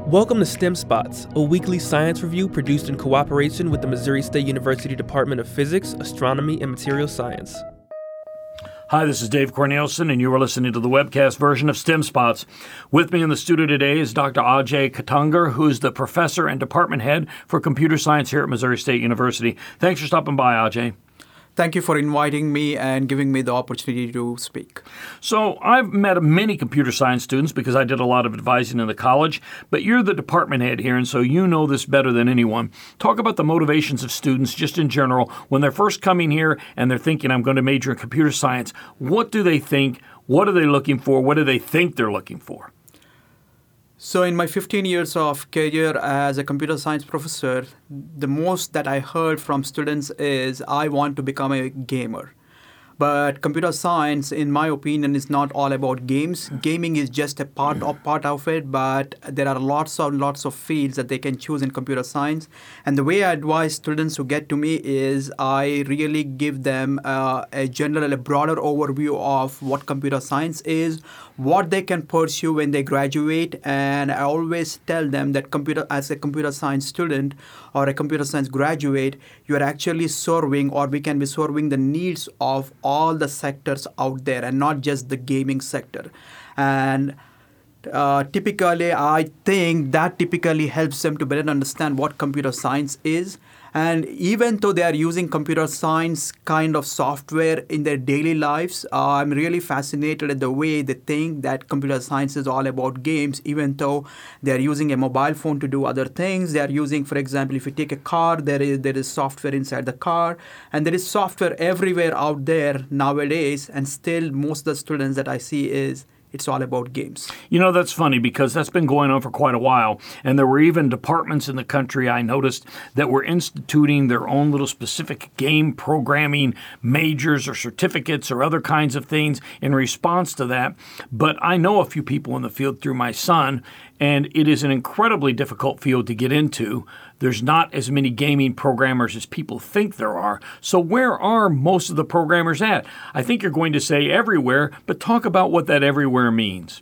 Welcome to STEM Spots, a weekly science review produced in cooperation with the Missouri State University Department of Physics, Astronomy, and Material Science. Hi, this is Dave Cornelison, and you are listening to the webcast version of STEM Spots. With me in the studio today is Dr. Ajay Khatangar, who's the professor and department head for computer science here at Missouri State University. Thanks for stopping by, Ajay. Thank you for inviting me and giving me the opportunity to speak. So I've met many computer science students because I did a lot of advising in the college, but you're the department head here, and so you know this better than anyone. Talk about the motivations of students just in general when they're first coming here and they're thinking, I'm going to major in computer science. What do they think? What are they looking for? What do they think they're looking for? So in my 15 years of career as a computer science professor, the most that I heard from students is, I want to become a gamer. But computer science, in my opinion, is not all about games. Gaming is just a part of it, but there are lots of fields that they can choose in computer science. And the way I advise students who get to me is I really give them a broader overview of what computer science is, what they can pursue when they graduate. And I always tell them that as a computer science student or a computer science graduate, you are actually serving, or we can be serving, the needs of all the sectors out there and not just the gaming sector. And typically, I think that typically helps them to better understand what computer science is. And even though they are using computer science kind of software in their daily lives, I'm really fascinated at the way they think that computer science is all about games, even though they are using a mobile phone to do other things. They are using, for example, if you take a car, there is software inside the car, and there is software everywhere out there nowadays. And still, most of the students that I see it's all about games. You know, that's funny because that's been going on for quite a while. And there were even departments in the country, I noticed, that were instituting their own little specific game programming majors or certificates or other kinds of things in response to that. But I know a few people in the field through my son, and it is an incredibly difficult field to get into. There's not as many gaming programmers as people think there are. So where are most of the programmers at? I think you're going to say everywhere, but talk about what that everywhere means.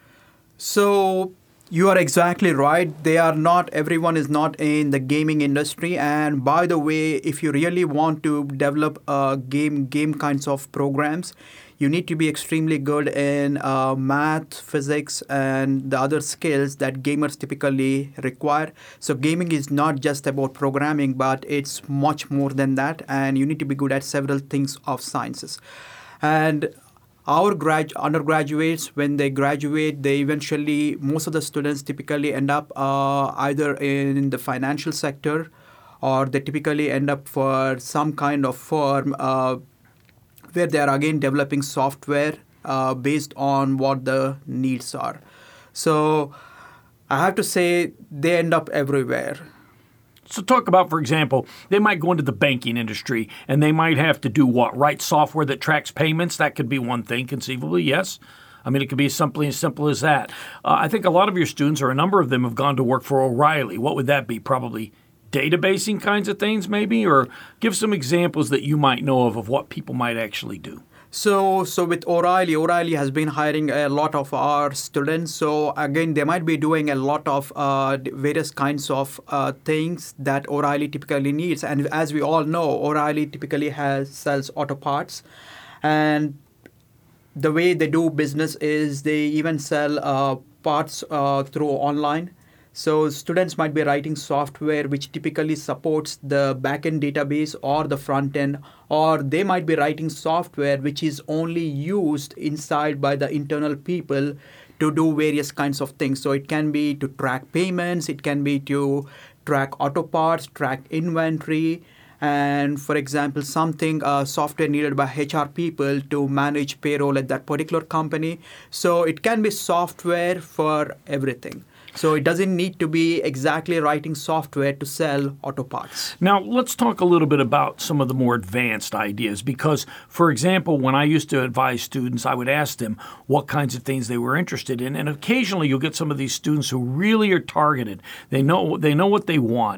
So you are exactly right. Everyone is not in the gaming industry. And by the way, if you really want to develop game kinds of programs, you need to be extremely good in math, physics, and the other skills that gamers typically require. So gaming is not just about programming, but it's much more than that. And you need to be good at several things of sciences. And our undergraduates, when they graduate, most of the students typically end up either in the financial sector, or they typically end up for some kind of firm where they are again developing software based on what the needs are. So I have to say they end up everywhere. So talk about, for example, they might go into the banking industry and they might have to do what? Write software that tracks payments? That could be one thing, conceivably, yes? I mean, it could be something as simple as that. I think a lot of your students, or a number of them, have gone to work for O'Reilly. What would that be? Probably databasing kinds of things, maybe? Or give some examples that you might know of what people might actually do. So with O'Reilly has been hiring a lot of our students. So again, they might be doing a lot of various kinds of things that O'Reilly typically needs. And as we all know, O'Reilly typically sells auto parts. And the way they do business is they even sell parts through online. So students might be writing software which typically supports the backend database or the front end, or they might be writing software which is only used inside by the internal people to do various kinds of things. So it can be to track payments, it can be to track auto parts, track inventory, and for example, software needed by HR people to manage payroll at that particular company. So it can be software for everything. So it doesn't need to be exactly writing software to sell auto parts. Now, let's talk a little bit about some of the more advanced ideas because, for example, when I used to advise students, I would ask them what kinds of things they were interested in. And occasionally you'll get some of these students who really are targeted. They know what they want.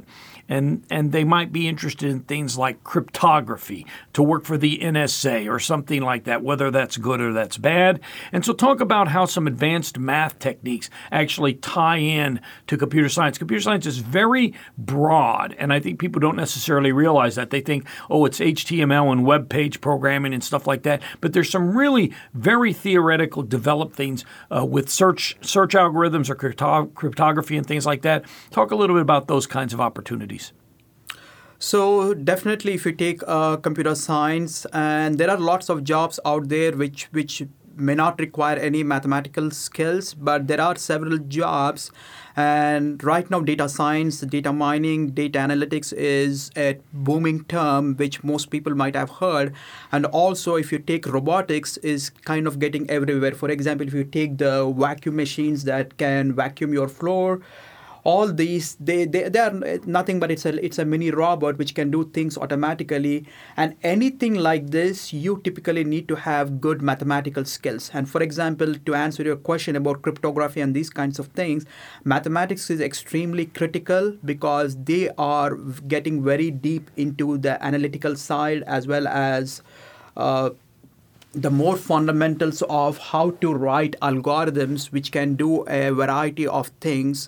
and they might be interested in things like cryptography to work for the NSA or something like that, whether that's good or that's bad. And so talk about how some advanced math techniques actually tie in to computer science. Computer science is very broad, and I think people don't necessarily realize that. They think, oh, it's HTML and web page programming and stuff like that. But there's some really very theoretical developed things with search algorithms or cryptography and things like that. Talk a little bit about those kinds of opportunities. So definitely, if you take computer science, and there are lots of jobs out there which may not require any mathematical skills, but there are several jobs. And right now, data science, data mining, data analytics is a booming term, which most people might have heard. And also, if you take robotics, is kind of getting everywhere. For example, if you take the vacuum machines that can vacuum your floor, all these, they are nothing but it's a mini robot which can do things automatically. And anything like this, you typically need to have good mathematical skills. And for example, to answer your question about cryptography and these kinds of things, mathematics is extremely critical because they are getting very deep into the analytical side as well as the more fundamentals of how to write algorithms which can do a variety of things.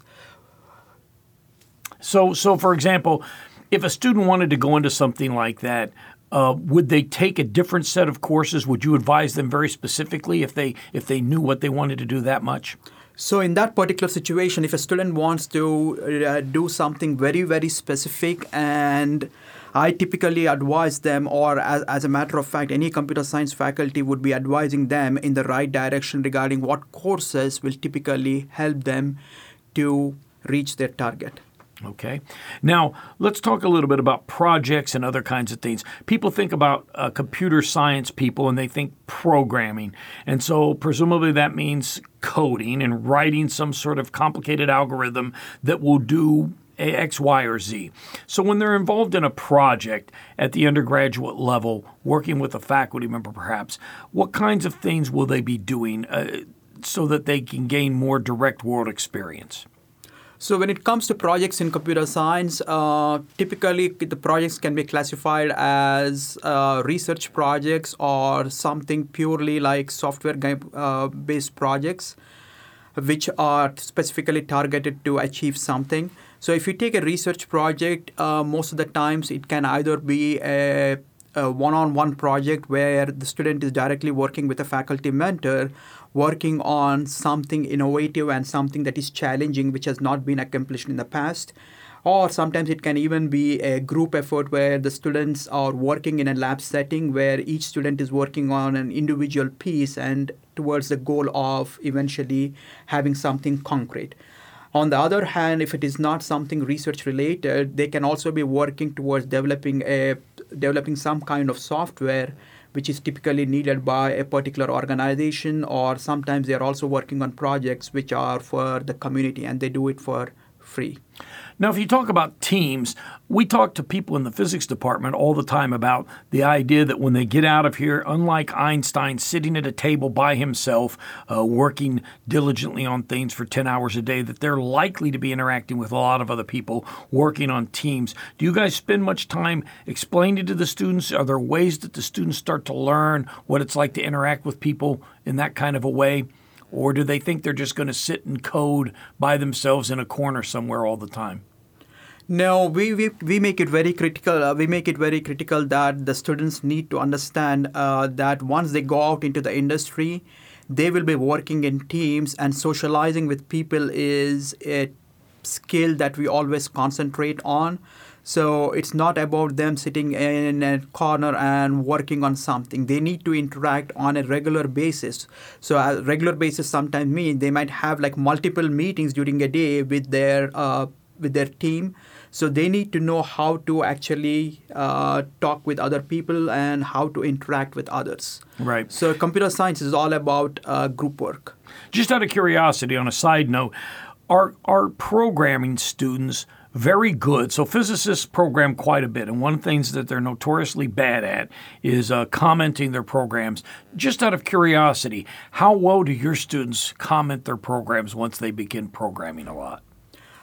So for example, if a student wanted to go into something like that, would they take a different set of courses? Would you advise them very specifically if they knew what they wanted to do that much? So in that particular situation, if a student wants to do something very, very specific, and I typically advise them, or as a matter of fact, any computer science faculty would be advising them in the right direction regarding what courses will typically help them to reach their target. Okay. Now, let's talk a little bit about projects and other kinds of things. People think about computer science people and they think programming. And so presumably that means coding and writing some sort of complicated algorithm that will do X, Y, or Z. So when they're involved in a project at the undergraduate level, working with a faculty member perhaps, what kinds of things will they be doing so that they can gain more direct world experience? So when it comes to projects in computer science, typically the projects can be classified as research projects or something purely like software-based projects, which are specifically targeted to achieve something. So if you take a research project, most of the times it can either be a one-on-one project where the student is directly working with a faculty mentor, working on something innovative and something that is challenging, which has not been accomplished in the past. Or sometimes it can even be a group effort where the students are working in a lab setting where each student is working on an individual piece and towards the goal of eventually having something concrete. On the other hand, if it is not something research related, they can also be working towards developing some kind of software which is typically needed by a particular organization, or sometimes they are also working on projects which are for the community and they do it for free. Now, if you talk about teams, we talk to people in the physics department all the time about the idea that when they get out of here, unlike Einstein sitting at a table by himself, working diligently on things for 10 hours a day, that they're likely to be interacting with a lot of other people, working on teams. Do you guys spend much time explaining to the students? Are there ways that the students start to learn what it's like to interact with people in that kind of a way? Or do they think they're just going to sit and code by themselves in a corner somewhere all the time? No, we make it very critical. We make it very critical that the students need to understand that once they go out into the industry, they will be working in teams, and socializing with people is a skill that we always concentrate on. So it's not about them sitting in a corner and working on something. They need to interact on a regular basis. So a regular basis sometimes means they might have like multiple meetings during a day with their team. So they need to know how to actually talk with other people and how to interact with others. Right. So computer science is all about group work. Just out of curiosity, on a side note, are programming students very good? So physicists program quite a bit, and one of the things that they're notoriously bad at is commenting their programs. Just out of curiosity, how well do your students comment their programs once they begin programming a lot?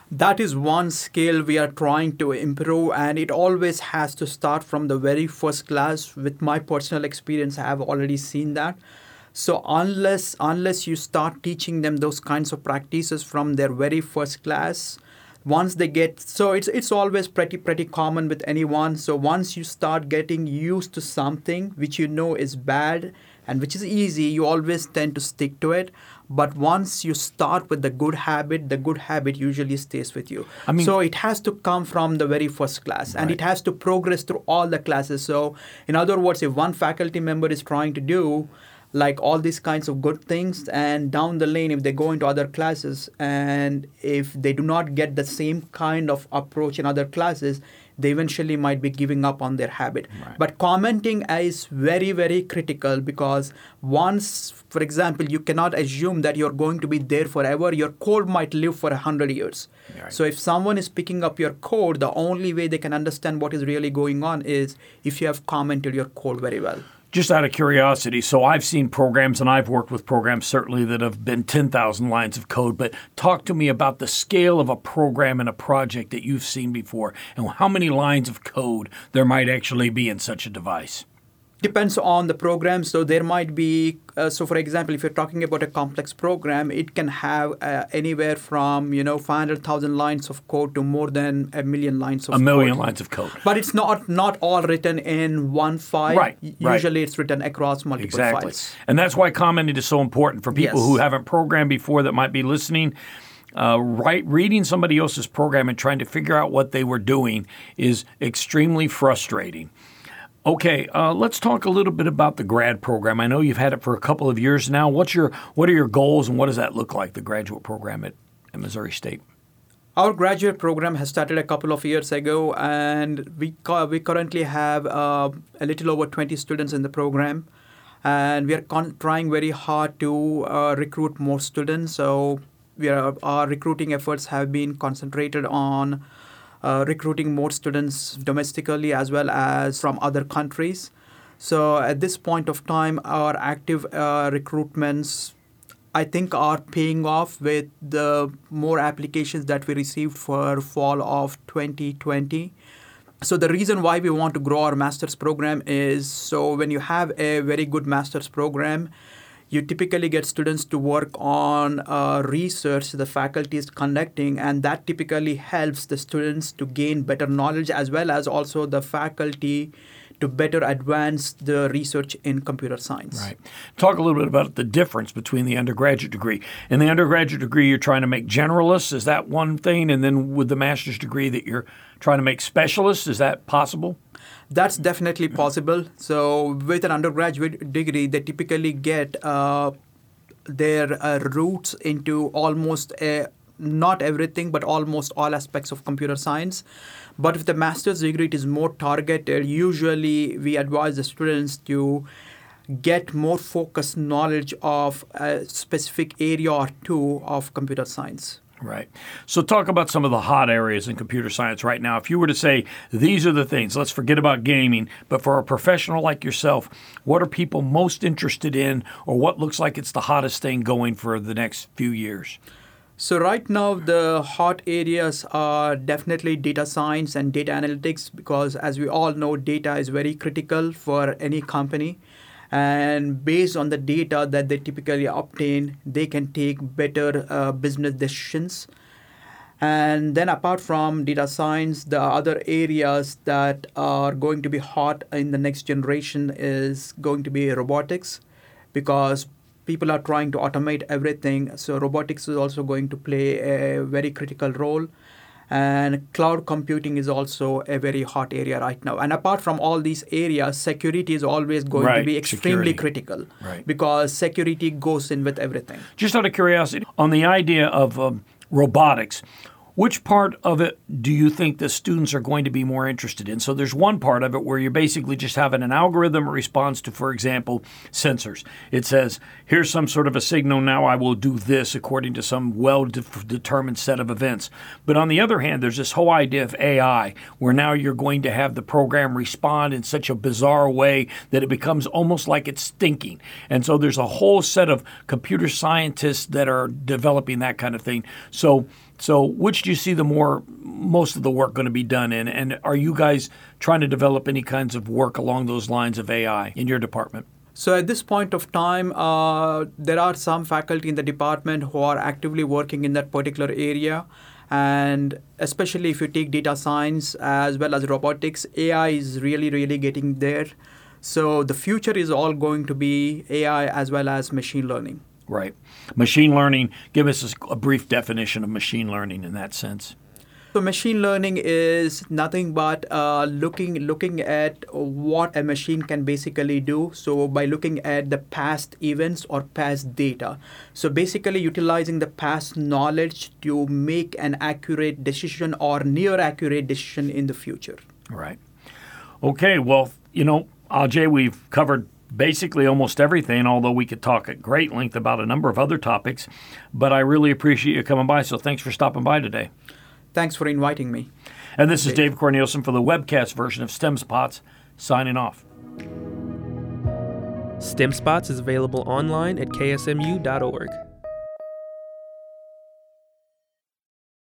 That is one skill we are trying to improve, and it always has to start from the very first class. With my personal experience, I have already seen that. So unless you start teaching them those kinds of practices from their very first class, once they get, so it's always pretty common with anyone. So once you start getting used to something which you know is bad and which is easy, you always tend to stick to it. But once you start with the good habit usually stays with you. So it has to come from the very first class, and it has to progress through all the classes. So in other words, if one faculty member is trying to do like all these kinds of good things, and down the lane, if they go into other classes and if they do not get the same kind of approach in other classes, they eventually might be giving up on their habit. But commenting is very, very critical, because once, for example, you cannot assume that you're going to be there forever. Your code might live for 100 years. So if someone is picking up your code, the only way they can understand what is really going on is if you have commented your code very well. Just out of curiosity, so I've seen programs, and I've worked with programs certainly that have been 10,000 lines of code, but talk to me about the scale of a program and a project that you've seen before, and how many lines of code there might actually be in such a device. Depends on the program. So there might be, so for example, if you're talking about a complex program, it can have anywhere from 500,000 lines of code to more than 1 million lines of code. 1 million lines of code. But it's not all written in one file. Right. Usually it's written across multiple files. And that's why commenting is so important for people who haven't programmed before that might be listening. Reading somebody else's program and trying to figure out what they were doing is extremely frustrating. Okay, let's talk a little bit about the grad program. I know you've had it for a couple of years now. What are your goals, and what does that look like, the graduate program at Missouri State? Our graduate program has started a couple of years ago, and we currently have a little over 20 students in the program, and we are trying very hard to recruit more students. So our recruiting efforts have been concentrated on recruiting more students domestically as well as from other countries. So at this point of time, our active recruitments, I think, are paying off with the more applications that we received for fall of 2020. So the reason why we want to grow our master's program is, so when you have a very good master's program, you typically get students to work on research the faculty is conducting, and that typically helps the students to gain better knowledge, as well as also the faculty to better advance the research in computer science. Right. Talk a little bit about the difference between the undergraduate degree. In the undergraduate degree, you're trying to make generalists. Is that one thing? And then with the master's degree that you're trying to make specialists, is that possible? That's definitely possible. So with an undergraduate degree, they typically get their roots into almost not everything, but almost all aspects of computer science. But with the master's degree, it is more targeted. Usually, we advise the students to get more focused knowledge of a specific area or two of computer science. Right. So talk about some of the hot areas in computer science right now. If you were to say, these are the things, let's forget about gaming, but for a professional like yourself, what are people most interested in, or what looks like it's the hottest thing going for the next few years? So right now, the hot areas are definitely data science and data analytics, because as we all know, data is very critical for any company. And based on the data that they typically obtain, they can take better business decisions. And then apart from data science, the other areas that are going to be hot in the next generation is going to be robotics, because people are trying to automate everything. So robotics is also going to play a very critical role. And cloud computing is also a very hot area right now. And apart from all these areas, security is always going to be extremely critical, because security goes in with everything. Just out of curiosity, on the idea of robotics, which part of it do you think the students are going to be more interested in? So there's one part of it where you're basically just having an algorithm that responds to, for example, sensors. It says, here's some sort of a signal, now I will do this according to some well-determined set of events. But on the other hand, there's this whole idea of AI, where now you're going to have the program respond in such a bizarre way that it becomes almost like it's thinking. And so there's a whole set of computer scientists that are developing that kind of thing. So So which do you see most of the work going to be done in? And are you guys trying to develop any kinds of work along those lines of AI in your department? So at this point of time, there are some faculty in the department who are actively working in that particular area. And especially if you take data science as well as robotics, AI is really, really getting there. So the future is all going to be AI as well as machine learning. Right. Machine learning, give us a brief definition of machine learning in that sense. So machine learning is nothing but looking at what a machine can basically do. So by looking at the past events or past data. So basically utilizing the past knowledge to make an accurate decision or near accurate decision in the future. Right. Okay. Well, Ajay, we've covered basically almost everything, although we could talk at great length about a number of other topics. But I really appreciate you coming by. So thanks for stopping by today. Thanks for inviting me. And this is Dave Cornelison for the webcast version of STEM Spots, signing off. STEM Spots is available online at ksmu.org.